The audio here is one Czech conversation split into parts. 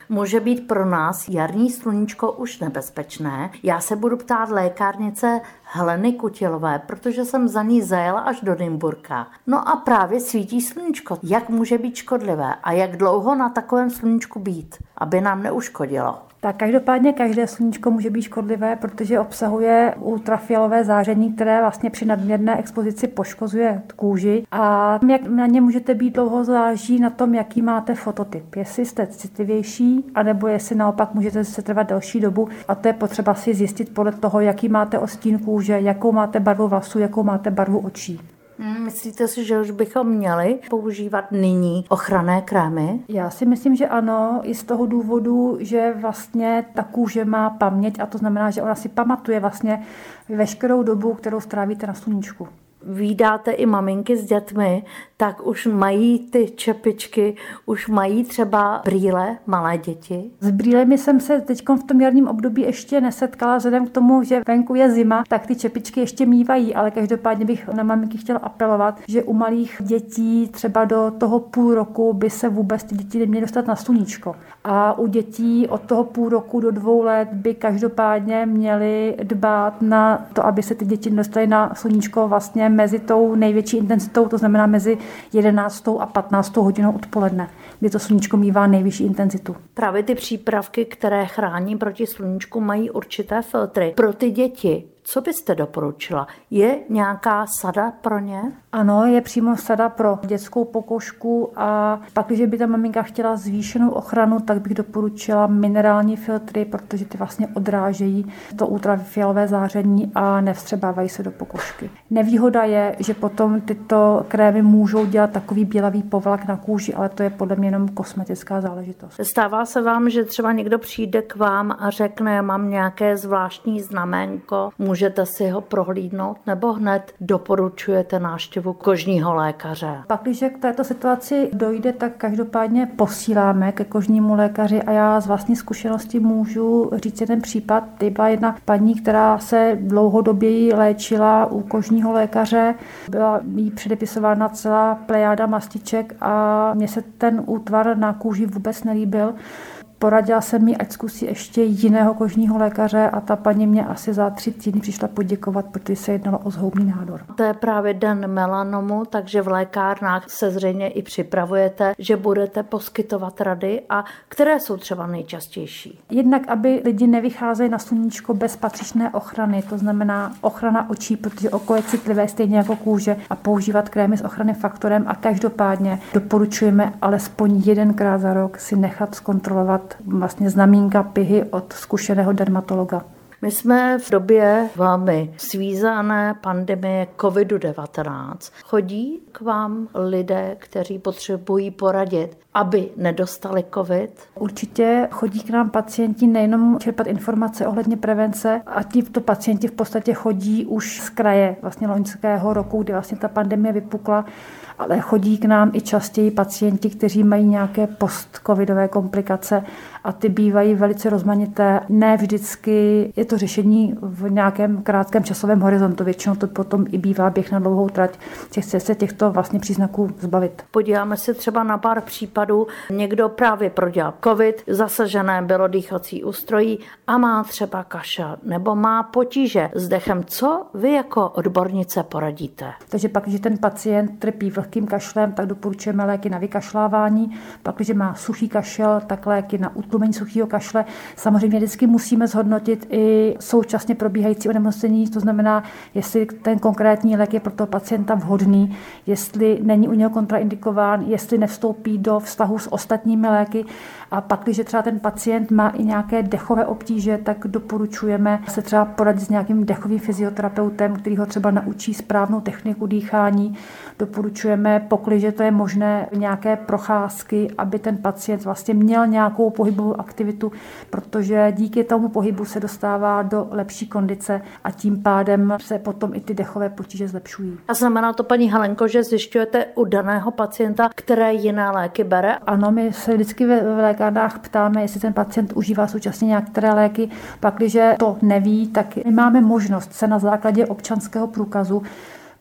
může být pro nás jarní sluníčko už nebezpečné. Já se budu ptát lékárnice Heleny Kutilové, protože jsem za ní zajela až do Nymburka. No a právě svítí sluníčko. Jak může být škodlivé a jak dlouho na takovém sluníčku být, aby nám neuškodilo? Tak každopádně každé sluníčko může být škodlivé, protože obsahuje ultrafialové záření, které vlastně při nadměrné expozici poškozuje kůži. A jak na ně můžete být dlouho, záleží na tom, jaký máte fototyp. Jestli jste citlivější, anebo jestli naopak můžete se trvat delší dobu. A to je potřeba si zjistit podle toho, jaký máte odstín kůže, jakou máte barvu vlasů, jakou máte barvu očí. Myslíte si, že už bychom měli používat nyní ochranné krémy? Já si myslím, že ano, i z toho důvodu, že vlastně ta kůže má paměť a to znamená, že ona si pamatuje vlastně veškerou dobu, kterou strávíte na sluníčku. Vídáte i maminky s dětmi, tak už mají ty čepičky, už mají třeba brýle, malé děti? S brýlemi jsem se teď v tom jarním období ještě nesetkala, vzhledem k tomu, že venku je zima, tak ty čepičky ještě mívají, ale každopádně bych na maminky chtěla apelovat, že u malých dětí třeba do toho půl roku by se vůbec ty děti neměly dostat na sluníčko. A u dětí od toho půl roku do 2 let by každopádně měly dbát na to, aby se ty děti dostaly na sluníčko vlastně mezi tou největší intenzitou, to znamená mezi 11. a 15. hodinou odpoledne, kdy to sluníčko mívá nejvyšší intenzitu. Právě ty přípravky, které chrání proti sluníčku, mají určité filtry. Pro ty děti, co byste doporučila? Je nějaká sada pro ně? Ano, je přímo sada pro dětskou pokožku a pak, když by ta maminka chtěla zvýšenou ochranu, tak bych doporučila minerální filtry, protože ty vlastně odrážejí to ultrafialové záření a nevstřebávají se do pokožky. Nevýhoda je, že potom tyto krémy můžou dělat takový bělavý povlak na kůži, ale to je podle mě jenom kosmetická záležitost. Stává se vám, že třeba někdo přijde k vám a řekne, mám nějaké zvláštní znaménko, můžete si ho prohlídnout, nebo hned doporučujete návštěvu kožního lékaře? Pak, když k této situaci dojde, tak každopádně posíláme ke kožnímu lékaři a já z vlastní zkušenosti můžu říct jeden případ. Byla jedna paní, která se dlouhodobě léčila u kožního lékaře. Byla jí předepisována celá plejáda mastiček a mně se ten útvar na kůži vůbec nelíbil. Poradila jsem mi, ať zkusí ještě jiného kožního lékaře a ta paní mě asi za 3 týdny přišla poděkovat, protože se jednalo o zhoubný nádor. To je právě den melanomu, takže v lékárnách se zřejmě i připravujete, že budete poskytovat rady a které jsou třeba nejčastější. Jednak, aby lidi nevycházeli na sluníčko bez patřičné ochrany, to znamená ochrana očí, protože oko je citlivé stejně jako kůže a používat krémy s ochranným faktorem a každopádně doporučujeme alespoň 1krát za rok si nechat zkontrolovat vlastně znamínka pihy od zkušeného dermatologa. My jsme v době velmi svízané pandemie COVID-19. Chodí k vám lidé, kteří potřebují poradit, aby nedostali COVID? Určitě chodí k nám pacienti nejenom čerpat informace ohledně prevence, a tito pacienti v podstatě chodí už z kraje vlastně loňského roku, kdy vlastně ta pandemie vypukla, ale chodí k nám i častěji pacienti, kteří mají nějaké post-covidové komplikace a ty bývají velice rozmanité. Ne vždycky je to řešení v nějakém krátkém časovém horizontu, většinou to potom i bývá běh na dlouhou trať, chce se těchto vlastně příznaků zbavit. Podíváme se třeba na pár případů. Někdo právě prodělal COVID, zasažené bylo dýchací ústrojí a má třeba kašel nebo má potíže s dechem. Co vy jako odbornice poradíte? Takže pak, když ten pacient trpí vlhkým kašlem, tak doporučujeme léky na vykašlávání. Pak, když má suchý kašel, tak léky na utlumení suchého kašle. Samozřejmě vždycky musíme zhodnotit i současně probíhající onemocnění, to znamená, jestli ten konkrétní lék je pro toho pacienta vhodný, jestli není u něho kontraindikován, jestli nevstoupí do vztahu s ostatními léky. A pak, když třeba ten pacient má i nějaké dechové obtíže, tak doporučujeme se třeba poradit s nějakým dechovým fyzioterapeutem, který ho třeba naučí správnou techniku dýchání. Doporučujeme, pokud to je možné, nějaké procházky, aby ten pacient vlastně měl nějakou pohybovou aktivitu, protože díky tomu pohybu se dostává do lepší kondice a tím pádem se potom i ty dechové potíže zlepšují. A znamená to, paní Helenko, že zjišťujete u daného pacienta, které jiné léky bere? Ano, my se vždycky v lékárnách ptáme, jestli ten pacient užívá současně některé léky. Pak, když to neví, tak my máme možnost se na základě občanského průkazu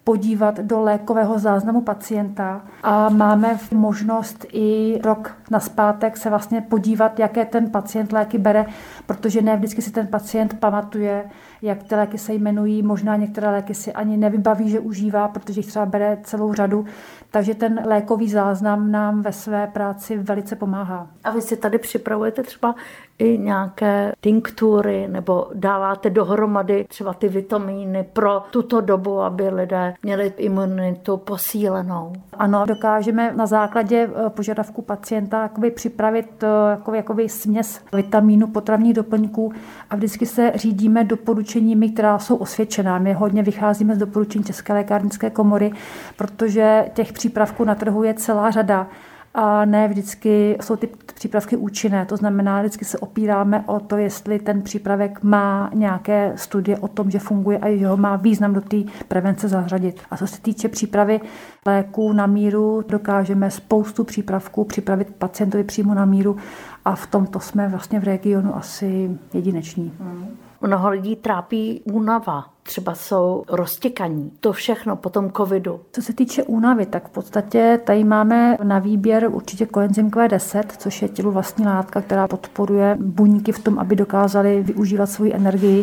podívat do lékového záznamu pacienta a máme možnost i rok nazpátek se vlastně podívat, jaké ten pacient léky bere, protože ne vždycky si ten pacient pamatuje, jak ty léky se jmenují, možná některé léky si ani nevybaví, že užívá, protože jich třeba bere celou řadu, takže ten lékový záznam nám ve své práci velice pomáhá. A vy si tady připravujete třeba i nějaké tinktury nebo dáváte dohromady třeba ty vitamíny pro tuto dobu, aby lidé měli imunitu posílenou? Ano, dokážeme na základě požadavku pacienta připravit jakoby směs vitamínů, potravních doplňků a vždycky se řídíme doporučeními, která jsou osvědčená. My hodně vycházíme z doporučení České lékárnické komory, protože těch přípravků na trhu je celá řada. A ne vždycky jsou ty přípravky účinné. To znamená, vždycky se opíráme o to, jestli ten přípravek má nějaké studie o tom, že funguje a že ho má význam do té prevence zařadit. A co se týče přípravy léků na míru, dokážeme spoustu přípravků připravit pacientovi přímo na míru a v tomto jsme vlastně v regionu asi jedineční. Mnoho lidí trápí únava, třeba jsou roztěkaní. To všechno po tom covidu. Co se týče únavy, tak v podstatě tady máme na výběr určitě koenzym Q10, což je tělu vlastní látka, která podporuje buňky v tom, aby dokázaly využívat svou energii.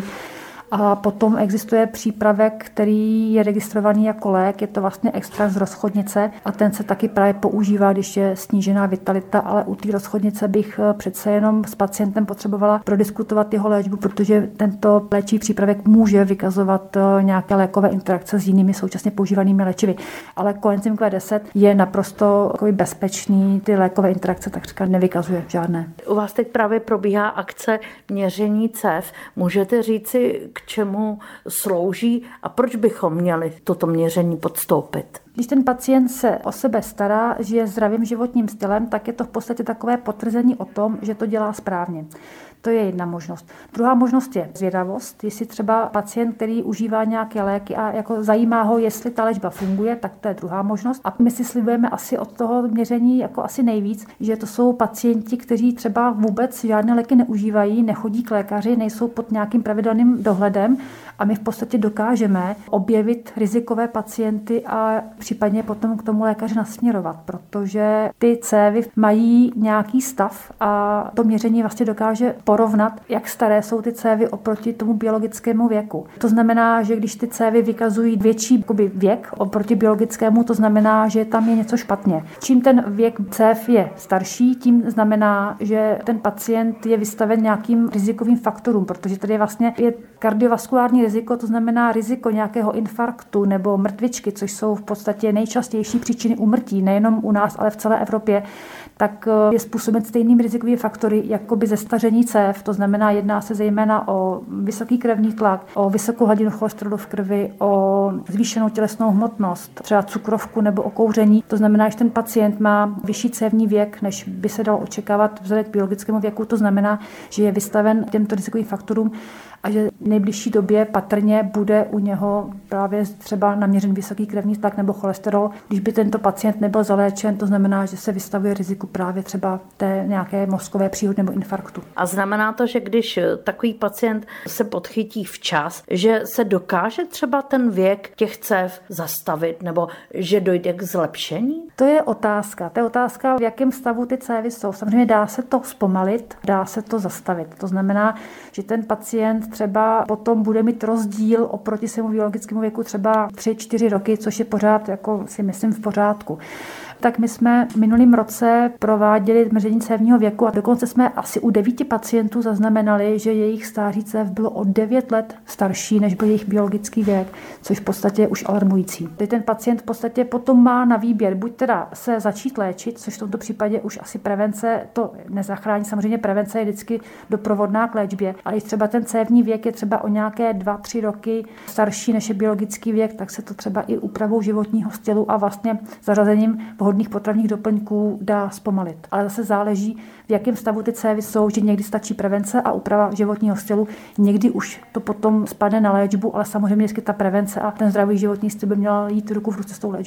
A potom existuje přípravek, který je registrovaný jako lék, je to vlastně extrakt z rozchodnice a ten se taky právě používá, když je snížená vitalita, ale u té rozchodnice bych přece jenom s pacientem potřebovala prodiskutovat jeho léčbu, protože tento léčivý přípravek může vykazovat nějaké lékové interakce s jinými současně používanými léčivy. Ale koenzym Q10 je naprosto bezpečný, ty lékové interakce takřka nevykazuje žádné. U vás teď právě probíhá akce měření cév. Můžete říci, k čemu slouží a proč bychom měli toto měření podstoupit? Když ten pacient se o sebe stará, žije zdravým životním stylem, tak je to v podstatě takové potvrzení o tom, že to dělá správně. To je jedna možnost. Druhá možnost je zvědavost. Jestli třeba pacient, který užívá nějaké léky a jako zajímá ho, jestli ta léčba funguje, tak to je druhá možnost. A my si slibujeme asi od toho měření jako asi nejvíc, že to jsou pacienti, kteří třeba vůbec žádné léky neužívají, nechodí k lékaři, nejsou pod nějakým pravidelným dohledem a my v podstatě dokážeme objevit rizikové pacienty a případně potom k tomu lékaři nasměrovat, protože ty cévy mají nějaký stav a to měření vlastně dokáže porovnat, jak staré jsou ty cévy oproti tomu biologickému věku. To znamená, že když ty cévy vykazují větší věk oproti biologickému, to znamená, že tam je něco špatně. Čím ten věk cév je starší, tím znamená, že ten pacient je vystaven nějakým rizikovým faktorům, protože tady vlastně je kardiovaskulární riziko, to znamená riziko nějakého infarktu nebo mrtvičky, což jsou v podstatě nejčastější příčiny úmrtí, nejenom u nás, ale v celé Evropě, tak je způsoben stejnými rizikovými faktory jakoby zestaření cév, to znamená, jedná se zejména o vysoký krevní tlak, o vysokou hladinu cholesterolu v krvi, o zvýšenou tělesnou hmotnost, třeba cukrovku nebo o kouření. To znamená, že ten pacient má vyšší cévní věk, než by se dalo očekávat vzhledem k biologickému věku, to znamená, že je vystaven těmto rizikovým faktorům a že v nejbližší době patrně bude u něho právě třeba naměřen vysoký krevní tlak nebo cholesterol. Když by tento pacient nebyl zaléčen, to znamená, že se vystavuje riziku právě třeba té nějaké mozkové příhody nebo infarktu. A znamená to, že když takový pacient se podchytí včas, že se dokáže třeba ten věk těch cév zastavit nebo že dojde k zlepšení? To je otázka. To je otázka, v jakém stavu ty cévy jsou. Samozřejmě dá se to zpomalit, dá se to zastavit. To znamená, že ten pacient třeba potom bude mít rozdíl oproti svému biologickému věku třeba 3-4 roky, což je pořád, jako si myslím, v pořádku. Tak my jsme v minulém roce prováděli měření cévního věku a dokonce jsme asi u 9 pacientů zaznamenali, že jejich stáří cév bylo o 9 let starší, než byl jejich biologický věk, což v podstatě je už alarmující. Teď ten pacient v podstatě potom má na výběr buď teda se začít léčit, což v tomto případě už asi prevence to nezachrání. Samozřejmě prevence je vždycky doprovodná k léčbě, ale když třeba ten cévní věk je třeba o nějaké 2-3 roky starší než je biologický věk, tak se to třeba i úpravou životního stylu a vlastně zařazením vhodných potravních doplňků dá zpomalit. Ale zase záleží, v jakém stavu ty cévy jsou, že někdy stačí prevence a úprava životního stylu, někdy už to potom spadne na léčbu, ale samozřejmě vždycky ta prevence a ten zdravý životní styl by měl jít ruku v ruce s tou léčbou.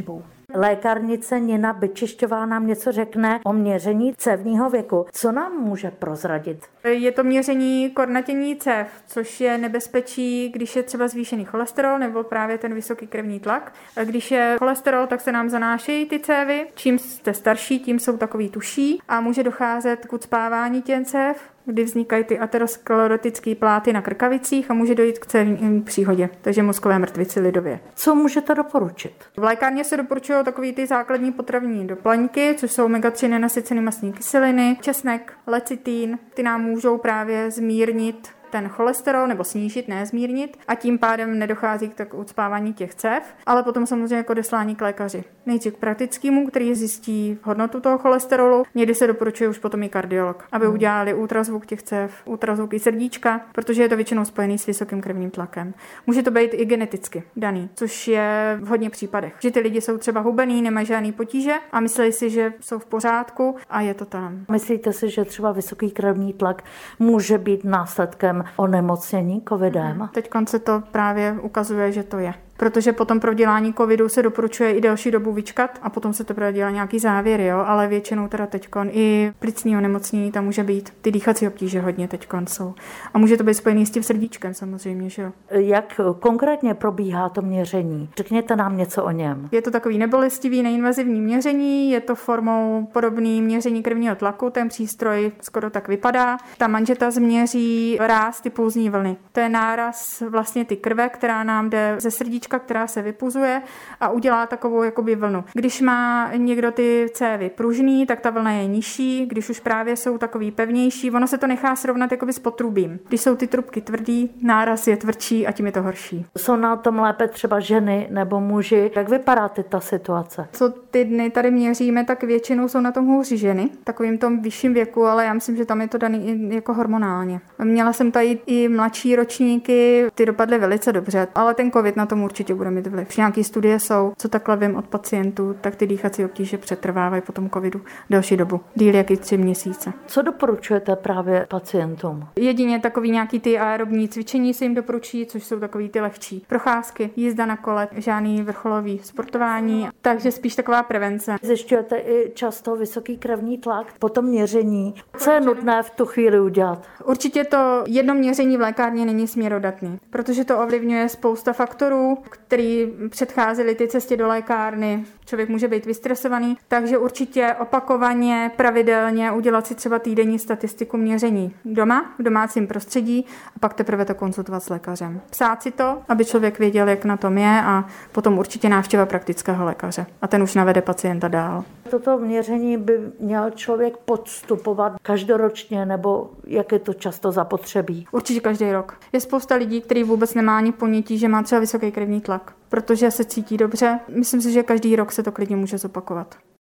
Lékárnice Nina Byčišťová nám něco řekne o měření cévního věku. Co nám může prozradit? Je to měření kornatění cév, což je nebezpečí, když je třeba zvýšený cholesterol nebo právě ten vysoký krevní tlak. A když je cholesterol, tak se nám zanášejí ty cévy. Čím jste starší, tím jsou takový tuší a může docházet k ucpávání těch cév, kdy vznikají ty aterosklerotické pláty na krkavicích a může dojít k cévní příhodě, takže mozkové mrtvici lidově. Co můžete doporučit? V lékárně se doporučují takový ty základní potravní doplňky, což jsou omega-3 nenasycené mastné kyseliny, česnek, lecitín, ty nám můžou právě zmírnit ten cholesterol, nebo snížit, ne zmírnit, a tím pádem nedochází k tak ucpávání těch cév, ale potom samozřejmě jako odeslání k lékaři. Nejdřív k praktickému, který zjistí hodnotu toho cholesterolu, někdy se doporučuje už potom i kardiolog, aby udělali ultrazvuk těch cév, ultrazvuk i srdíčka, protože je to většinou spojený s vysokým krevním tlakem. Může to být i geneticky daný, což je v hodně případech, že ty lidi jsou třeba hubený, nemají žádný potíže a myslí si, že jsou v pořádku a je to tam. Myslíte si, že třeba vysoký krevní tlak může být následkem onemocnění covidem? Teď se to právě ukazuje, že to je. Protože potom pro dělání covidu se doporučuje i delší dobu vyčkat a potom se teprve dělá nějaký závěry, jo? Ale většinou teda teďkon i plicní onemocnění tam může být. Ty dýchací obtíže hodně teďkon jsou. A může to být spojený s tím srdíčkem samozřejmě, že jo. Jak konkrétně probíhá to měření? Řekněte nám něco o něm. Je to takový nebolestivý, neinvazivní měření, je to formou podobný měření krevního tlaku, ten přístroj skoro tak vypadá. Ta manžeta změří ráz ty pulzní vlny. To je náraz vlastně ty krve, která nám jde ze srdíčka, která se vypuzuje a udělá takovou jakoby vlnu. Když má někdo ty cévy pružný, tak ta vlna je nižší, když už právě jsou takový pevnější, ono se to nechá srovnat jakoby s potrubím. Když jsou ty trubky tvrdý, náraz je tvrdší a tím je to horší. Jsou na tom lépe třeba ženy nebo muži? Jak vypadá ta situace? Co ty dny tady měříme, tak většinou jsou na tom hůři ženy, takovým tom vyšším věku, ale já myslím, že tam je to daný i jako hormonálně. Měla jsem tady i mladší ročníky, ty dopadly velice dobře, ale ten covid na tom určitě bude mít vliv. Nějaké studie jsou, co takhle vím od pacientů, tak ty dýchací obtíže přetrvávají po tom covidu delší dobu, díl jak i 3 měsíce. Co doporučujete právě pacientům? Jedině takový nějaký ty aerobní cvičení se jim doporučí, což jsou takový ty lehčí procházky, jízda na kole, žádný vrcholový sportování, takže spíš taková prevence. Zjišťujete i často vysoký krevní tlak po tom měření. Co je nutné v tu chvíli udělat? Určitě to jedno měření v lékárně není směrodatný, protože to ovlivňuje spousta faktorů, který předcházely ty cestě do lékárny. Člověk může být vystresovaný, takže určitě opakovaně, pravidelně udělat si třeba týdenní statistiku měření doma, v domácím prostředí a pak teprve to konzultovat s lékařem. Psát si to, aby člověk věděl, jak na tom je, a potom určitě návštěva praktického lékaře. A ten už navede pacienta dál. Toto měření by měl člověk podstupovat každoročně, nebo jak je to často zapotřebí? Určitě každý rok. Je spousta lidí, kteří vůbec nemá ani ponětí, že má třeba vysoký krevní tlak, protože se cítí dobře. Myslím si, že každý rok se to klidně může zopakovat.